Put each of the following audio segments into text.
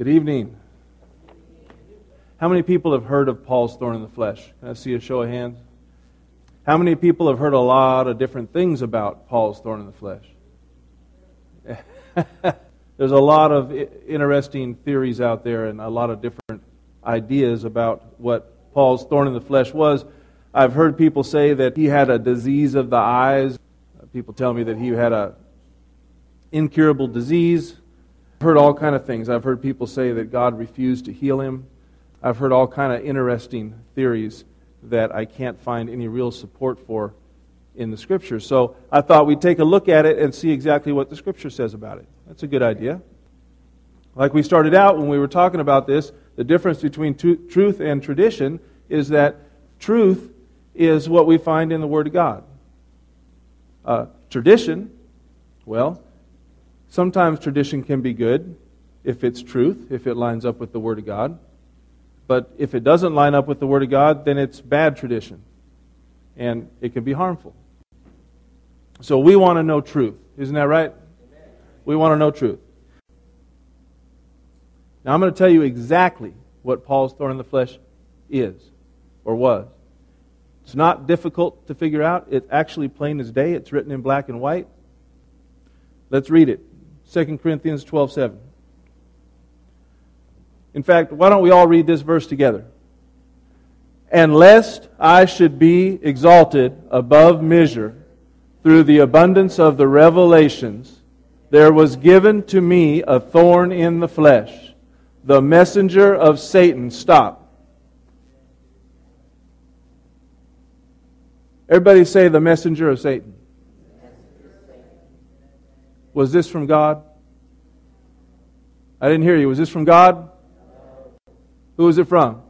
Good evening. How many people have heard of Paul's thorn in the flesh? Can I see a show of hands? How many people have heard a lot of different things about Paul's thorn in the flesh? There's a lot of interesting theories out there and a lot of different ideas about what Paul's thorn in the flesh was. I've heard people say that he had a disease of the eyes. People tell me that he had a incurable disease. I've heard all kind of things. I've heard people say that God refused to heal him. I've heard all kind of interesting theories that I can't find any real support for in the Scriptures. So I thought we'd take a look at it and see exactly what the Scripture says about it. That's a good idea. Like we started out when we were talking about this, the difference between truth and tradition is that truth is what we find in the Word of God. Tradition, well, sometimes tradition can be good if it's truth, if it lines up with the Word of God. But if it doesn't line up with the Word of God, then it's bad tradition. And it can be harmful. So we want to know truth. Isn't that right? Amen. We want to know truth. Now I'm going to tell you exactly what Paul's thorn in the flesh is, or was. It's not difficult to figure out. It's actually plain as day. It's written in black and white. Let's read it. 2 Corinthians 12:7. In fact, why don't we all read this verse together? And lest I should be exalted above measure through the abundance of the revelations, there was given to me a thorn in the flesh, the messenger of Satan. Stop. Everybody say the messenger of Satan. Was this from God? I didn't hear you. Was this from God? Who is it from?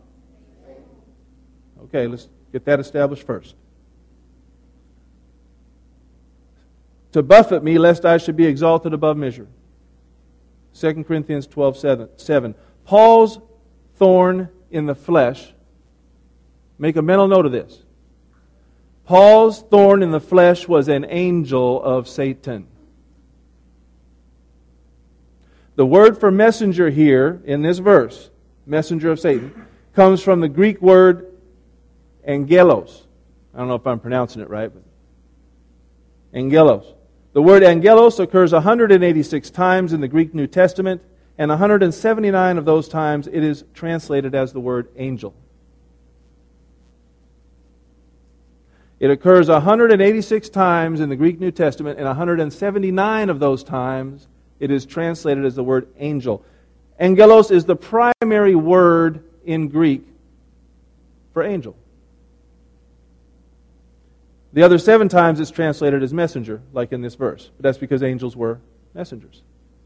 Okay, let's get that established first. To buffet me, lest I should be exalted above measure. 2 Corinthians 12:7. Paul's thorn in the flesh. Make a mental note of this. Paul's thorn in the flesh was an angel of Satan. The word for messenger here in this verse, messenger of Satan, comes from the Greek word angelos. I don't know if I'm pronouncing it right, but angelos. The word angelos occurs 186 times in the Greek New Testament, and 179 of those times it is translated as the word angel. It occurs 186 times in the Greek New Testament, and 179 of those times it is translated as the word angel. Angelos is the primary word in Greek for angel. The other 7 times it's translated as messenger, like in this verse. But that's because angels were messengers.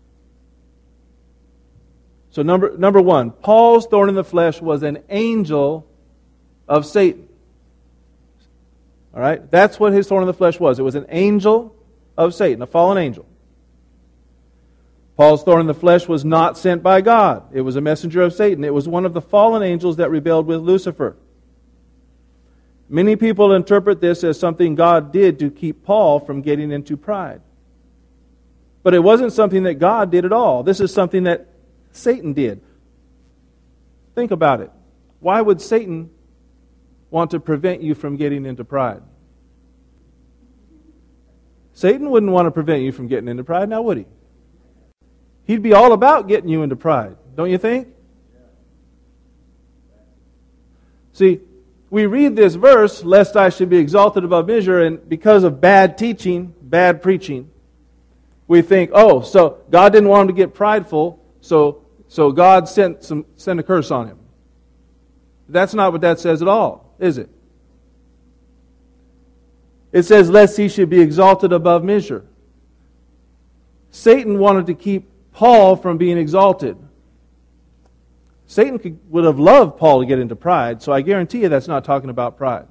So number one, Paul's thorn in the flesh was an angel of Satan. All right? That's what his thorn in the flesh was. It was an angel of Satan, a fallen angel. Paul's thorn in the flesh was not sent by God. It was a messenger of Satan. It was one of the fallen angels that rebelled with Lucifer. Many people interpret this as something God did to keep Paul from getting into pride. But it wasn't something that God did at all. This is something that Satan did. Think about it. Why would Satan want to prevent you from getting into pride? Satan wouldn't want to prevent you from getting into pride, now would he? He'd be all about getting you into pride, don't you think? See, we read this verse, lest I should be exalted above measure, and because of bad teaching, bad preaching, we think, oh, so God didn't want him to get prideful, so God sent a curse on him. That's not what that says at all, is it? It says, lest he should be exalted above measure. Satan wanted to keep Paul from being exalted. Satan would have loved Paul to get into pride, so I guarantee you that's not talking about pride.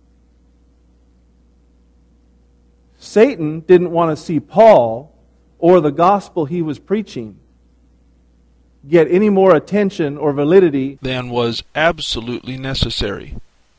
Satan didn't want to see Paul or the gospel he was preaching get any more attention or validity than was absolutely necessary.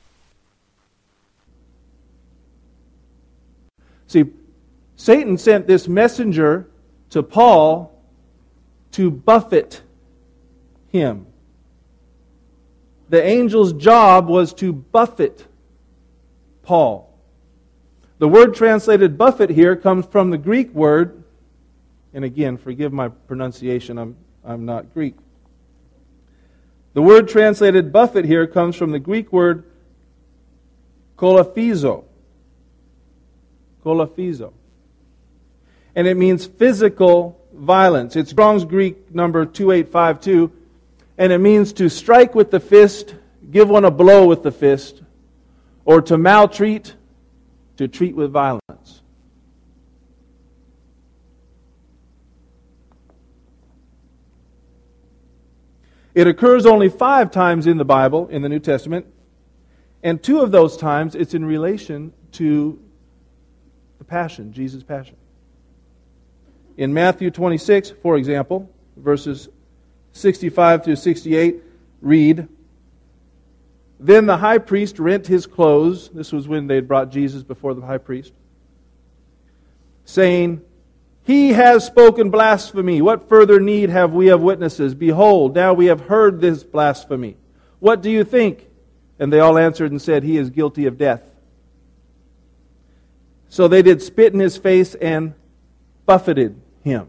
See, Satan sent this messenger to Paul to buffet him. The angel's job was to buffet Paul. The word translated buffet here comes from the Greek word, and again, forgive my pronunciation, I'm not Greek. The word translated buffet here comes from the Greek word kolaphizo. Kolaphizo. And it means physical violence. It's Strong's Greek number 2852, and it means to strike with the fist, give one a blow with the fist, or to maltreat, to treat with violence. It occurs only 5 times in the Bible, in the New Testament, and 2 of those times it's in relation to the Passion, Jesus' Passion. In Matthew 26, for example, verses 65 through 68, read, "Then the high priest rent his clothes," this was when they had brought Jesus before the high priest, saying, "He has spoken blasphemy. What further need have we of witnesses? Behold, now we have heard this blasphemy. What do you think?" And they all answered and said, "He is guilty of death." So they did spit in his face and buffeted him.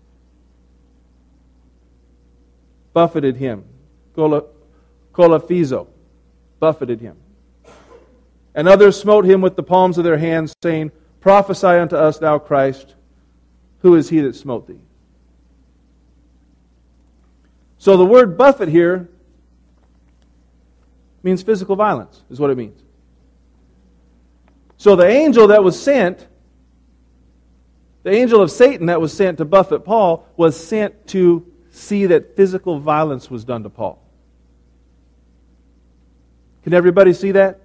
Buffeted him. Kolaphizo. Buffeted him. And others smote him with the palms of their hands, saying, "Prophesy unto us, thou Christ. Who is he that smote thee?" So the word buffet here means physical violence, is what it means. So the angel that was sent, the angel of Satan that was sent to buffet Paul, was sent to see that physical violence was done to Paul. Can everybody see that?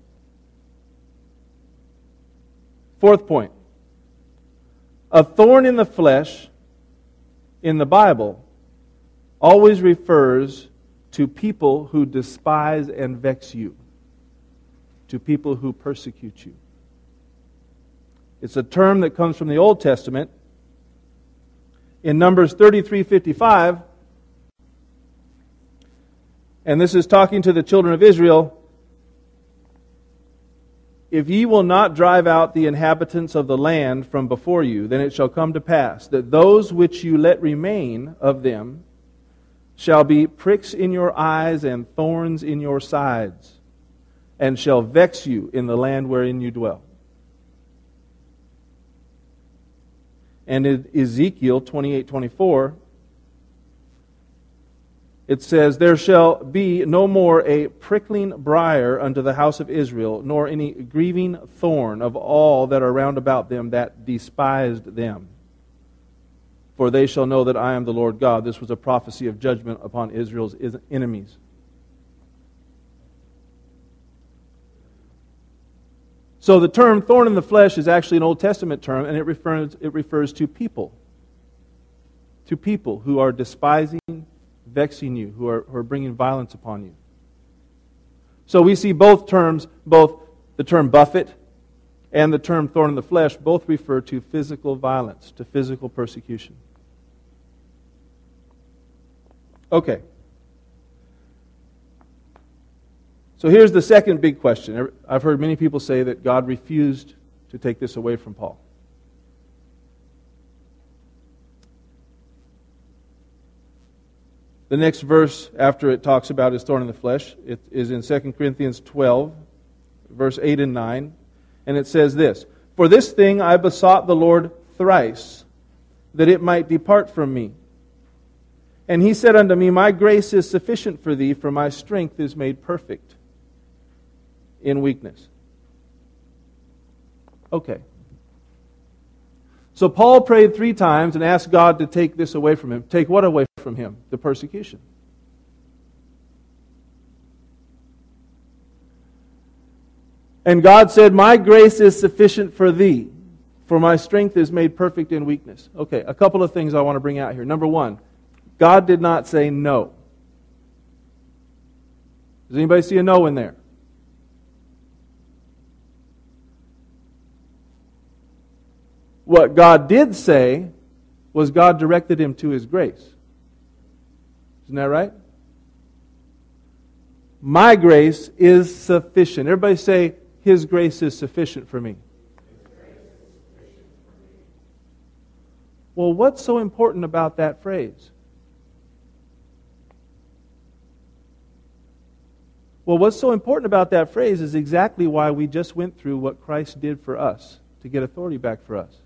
4th point. A thorn in the flesh in the Bible always refers to people who despise and vex you, to people who persecute you. It's a term that comes from the Old Testament. In Numbers 33:55, and this is talking to the children of Israel, "If ye will not drive out the inhabitants of the land from before you, then it shall come to pass that those which you let remain of them shall be pricks in your eyes and thorns in your sides, and shall vex you in the land wherein you dwell." And in Ezekiel 28:24, it says, "There shall be no more a prickling briar unto the house of Israel, nor any grieving thorn of all that are round about them that despised them. For they shall know that I am the Lord God." This was a prophecy of judgment upon Israel's enemies. So the term thorn in the flesh is actually an Old Testament term, and it refers to people. To people who are despising, vexing you, who are bringing violence upon you. So we see both terms, both the term buffet and the term thorn in the flesh, both refer to physical violence, to physical persecution. Okay. So here's the second big question. I've heard many people say that God refused to take this away from Paul. The next verse after it talks about his thorn in the flesh, it is in 2 Corinthians 12, verse 8 and 9. And it says this, "For this thing I besought the Lord thrice, that it might depart from me. And he said unto me, My grace is sufficient for thee, for my strength is made perfect in weakness." Okay. So Paul prayed 3 times and asked God to take this away from him. Take what away from him? The persecution. And God said, "My grace is sufficient for thee, for my strength is made perfect in weakness." Okay, a couple of things I want to bring out here. Number 1, God did not say no. Does anybody see a no in there? What God did say was God directed him to His grace. Isn't that right? My grace is sufficient. Everybody say, His grace is sufficient for me. Well, what's so important about that phrase? Well, what's so important about that phrase is exactly why we just went through what Christ did for us to get authority back for us.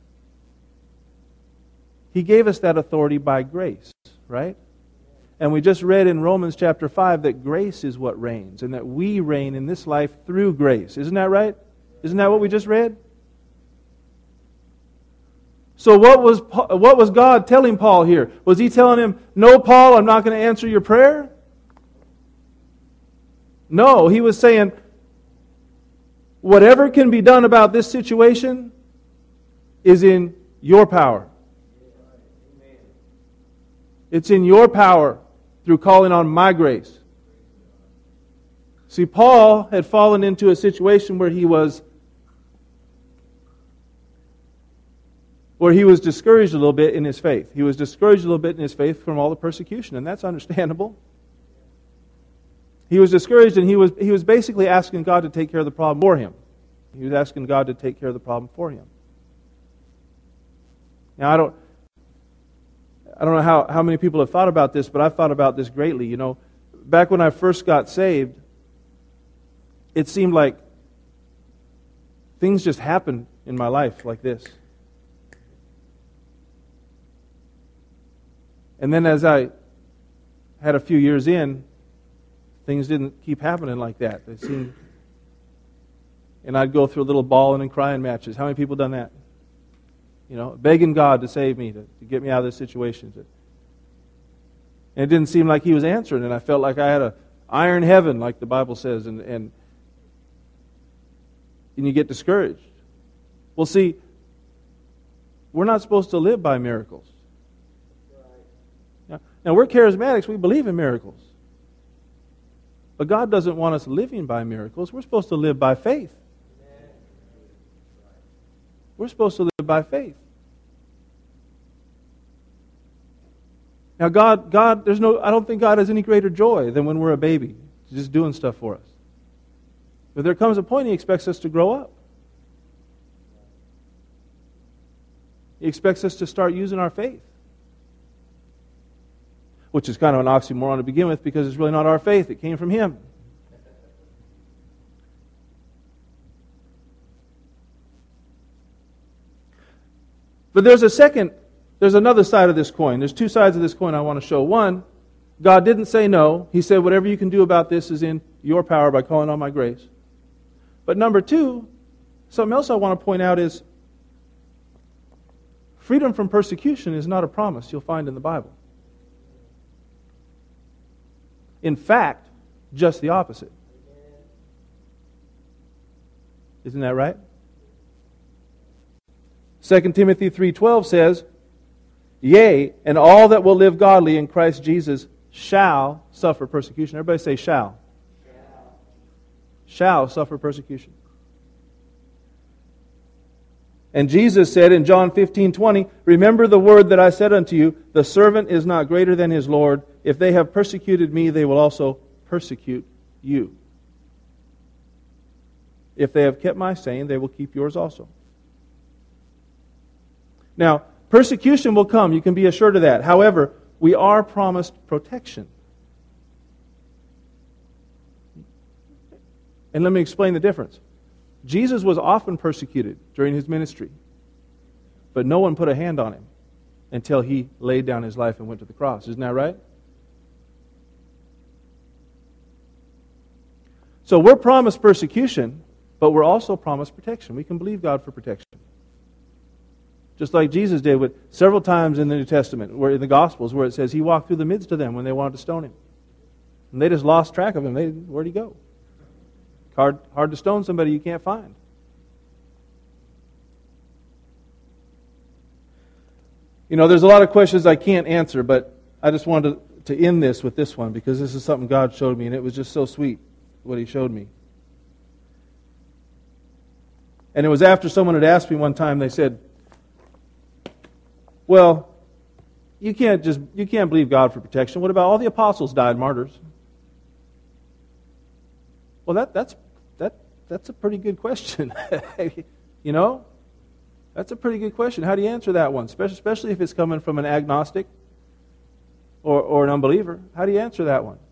He gave us that authority by grace, right? And we just read in Romans chapter 5 that grace is what reigns, and that we reign in this life through grace. Isn't that right? Isn't that what we just read? So what was God telling Paul here? Was He telling him, no, Paul, I'm not going to answer your prayer? No, He was saying, whatever can be done about this situation is in your power. It's in your power through calling on my grace. See, Paul had fallen into a situation where he was discouraged a little bit in his faith. He was discouraged a little bit in his faith from all the persecution, and that's understandable. He was discouraged, and he was basically asking God to take care of the problem for him. He was asking God to take care of the problem for him. Now, I don't know how many people have thought about this, but I've thought about this greatly. You know, back when I first got saved, it seemed like things just happened in my life like this. And then as I had a few years in, things didn't keep happening like that. They seemed, and I'd go through little bawling and crying matches. How many people done that? You know, begging God to save me, to get me out of this situation. And it didn't seem like He was answering, and I felt like I had an iron heaven, like the Bible says, and you get discouraged. Well, see, we're not supposed to live by miracles. Now, we're charismatics, we believe in miracles. But God doesn't want us living by miracles. We're supposed to live by faith. We're supposed to live by faith. Now, I don't think God has any greater joy than when we're a baby, just doing stuff for us. But there comes a point He expects us to grow up. He expects us to start using our faith. Which is kind of an oxymoron to begin with, because it's really not our faith. It came from Him. But there's another side of this coin. There's two sides of this coin I want to show. One, God didn't say no. He said, whatever you can do about this is in your power by calling on my grace. But number two, something else I want to point out is freedom from persecution is not a promise you'll find in the Bible. In fact, just the opposite. Isn't that right? 2 Timothy 3:12 says, yea, and all that will live godly in Christ Jesus shall suffer persecution. Everybody say shall. Shall suffer persecution. And Jesus said in John 15:20, remember the word that I said unto you, the servant is not greater than his Lord. If they have persecuted me, they will also persecute you. If they have kept my saying, they will keep yours also. Now, persecution will come. You can be assured of that. However, we are promised protection. And let me explain the difference. Jesus was often persecuted during His ministry, but no one put a hand on Him until He laid down His life and went to the cross. Isn't that right? So we're promised persecution, but we're also promised protection. We can believe God for protection. Just like Jesus did with several times in the New Testament, where in the Gospels, where it says He walked through the midst of them when they wanted to stone Him. And they just lost track of Him. Where'd He go? Hard to stone somebody you can't find. You know, there's a lot of questions I can't answer, but I just wanted to end this with this one, because this is something God showed me, and it was just so sweet what He showed me. And it was after someone had asked me one time, they said, well, you can't believe God for protection. What about all the apostles died martyrs? Well, that's a pretty good question. You know? That's a pretty good question. How do you answer that one? Especially if it's coming from an agnostic or an unbeliever. How do you answer that one?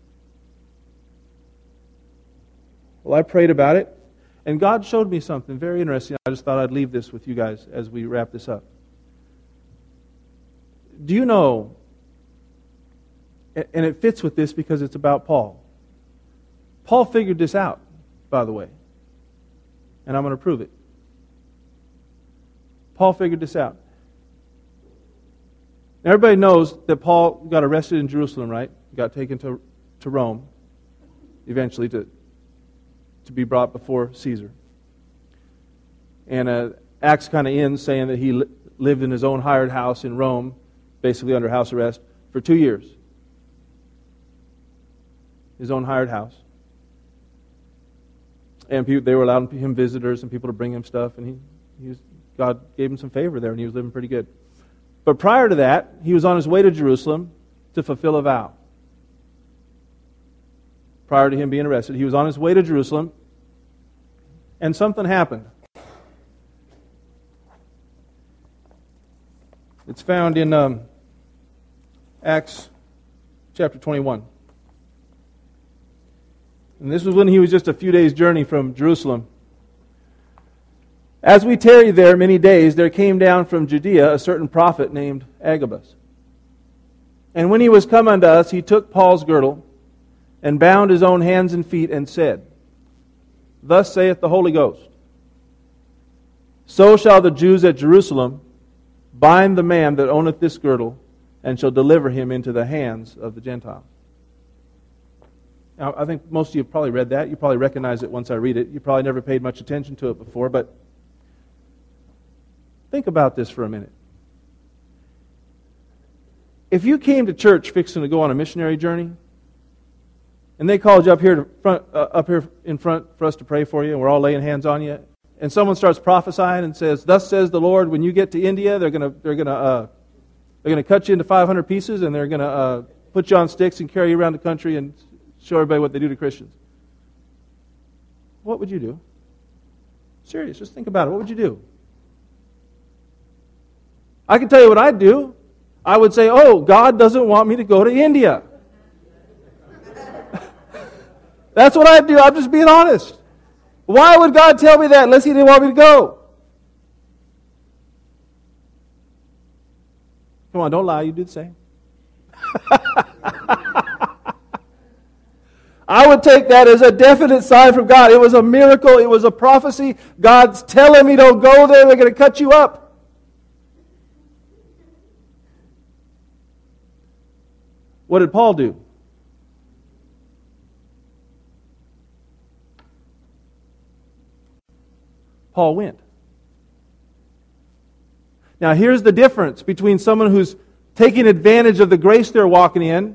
Well, I prayed about it, and God showed me something very interesting. I just thought I'd leave this with you guys as we wrap this up. Do you know, and it fits with this because it's about Paul. Paul figured this out, by the way, and I'm going to prove it. Paul figured this out. Now, everybody knows that Paul got arrested in Jerusalem, right? Got taken to Rome, eventually to be brought before Caesar. And Acts kind of ends saying that he lived in his own hired house in Rome, basically under house arrest, for 2 years. His own hired house. And they were allowing him visitors and people to bring him stuff, and God gave him some favor there, and he was living pretty good. But prior to that, he was on his way to Jerusalem to fulfill a vow. Prior to him being arrested, he was on his way to Jerusalem, and something happened. It's found in Acts chapter 21. And this was when he was just a few days' journey from Jerusalem. As we tarried there many days, there came down from Judea a certain prophet named Agabus. And when he was come unto us, he took Paul's girdle, and bound his own hands and feet, and said, Thus saith the Holy Ghost, So shall the Jews at Jerusalem bind the man that owneth this girdle, and shall deliver him into the hands of the Gentiles. Now, I think most of you have probably read that. You probably recognize it once I read it. You probably never paid much attention to it before, but think about this for a minute. If you came to church fixing to go on a missionary journey, and they called you up here in front for us to pray for you, and we're all laying hands on you, and someone starts prophesying and says, "Thus says the Lord, when you get to India, they're going to cut you into 500 pieces, and they're going to put you on sticks and carry you around the country and show everybody what they do to Christians." What would you do? Serious, just think about it. What would you do? I can tell you what I'd do. I would say, "Oh, God doesn't want me to go to India." That's what I'd do. I'm just being honest. Why would God tell me that unless He didn't want me to go? Come on, don't lie. You do the same. I would take that as a definite sign from God. It was a miracle. It was a prophecy. God's telling me don't go there. They're going to cut you up. What did Paul do? Paul went. Now here's the difference between someone who's taking advantage of the grace they're walking in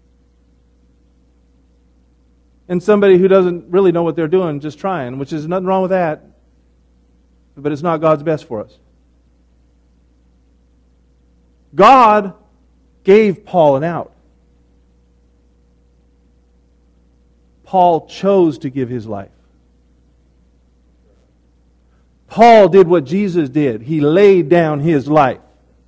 and somebody who doesn't really know what they're doing, just trying, which is nothing wrong with that, but it's not God's best for us. God gave Paul an out. Paul chose to give his life. Paul did what Jesus did. He laid down his life.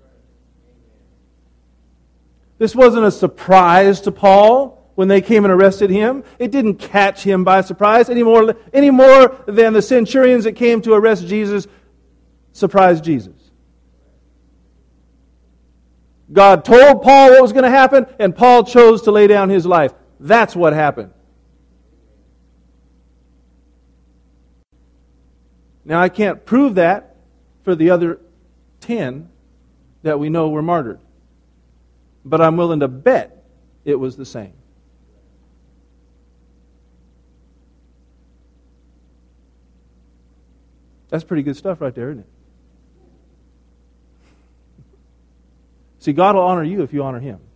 This wasn't a surprise to Paul when they came and arrested him. It didn't catch him by surprise any more than the centurions that came to arrest Jesus surprised Jesus. God told Paul what was going to happen, and Paul chose to lay down his life. That's what happened. Now, I can't prove that for the other 10 that we know were martyred. But I'm willing to bet it was the same. That's pretty good stuff right there, isn't it? See, God will honor you if you honor Him.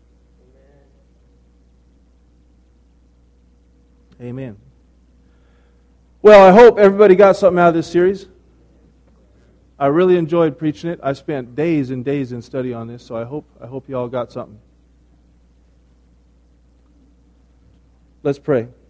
Amen. Well, I hope everybody got something out of this series. I really enjoyed preaching it. I spent days and days in study on this, so I hope you all got something. Let's pray.